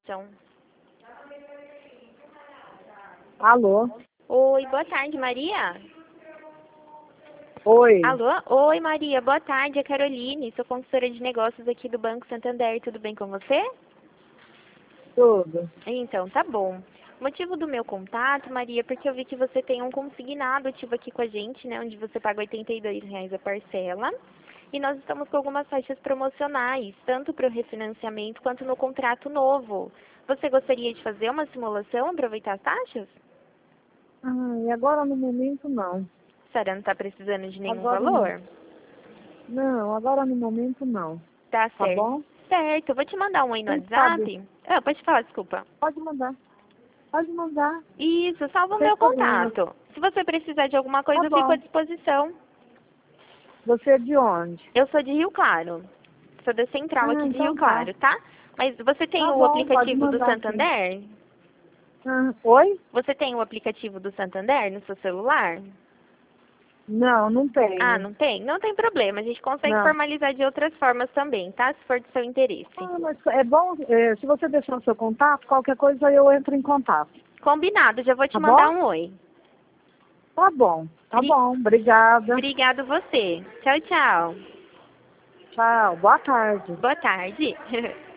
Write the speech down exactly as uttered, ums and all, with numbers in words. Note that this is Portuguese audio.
simulação. Alô? Oi, boa tarde, Maria. Oi. Alô? Oi, Maria, boa tarde, é Caroline, sou consultora de negócios aqui do Banco Santander, tudo bem com você? Tudo. Então, tá bom. O motivo do meu contato, Maria, é porque eu vi que você tem um consignado ativo aqui com a gente, né, onde você paga oitenta e dois reais a parcela. E nós estamos com algumas taxas promocionais, tanto para o refinanciamento quanto no contrato novo. Você gostaria de fazer uma simulação, aproveitar as taxas? Ah, e agora no momento não. A senhora não está precisando de nenhum Agora não. valor? Não, agora no momento não. Tá Tá certo. bom? Certo, eu vou te mandar um aí no Quem sabe? WhatsApp. Ah, pode falar, desculpa. Pode mandar. Pode mandar. Isso, salva o Sem meu problema. contato. Se você precisar de alguma Tá coisa, eu fico à bom. disposição. Você é de onde? Eu sou de Rio Claro. Sou da central Ah, aqui de Rio então tá. Claro, tá? Mas você tem Tá o bom, pode aplicativo do mandar sim. Santander? Ah, oi? Você tem o aplicativo do Santander no seu celular? Não, não Ah, tenho. não tem? Não tem problema. A gente consegue Não. formalizar de outras formas também, tá? Se for do seu interesse. Ah, mas é bom, é, se você deixar o seu contato, qualquer coisa eu entro em contato. Combinado. Já vou te Tá mandar bom? um oi. Tá bom. Tá Bri- bom. Obrigada. Obrigado você. Tchau, tchau. Tchau. Boa tarde. Boa tarde.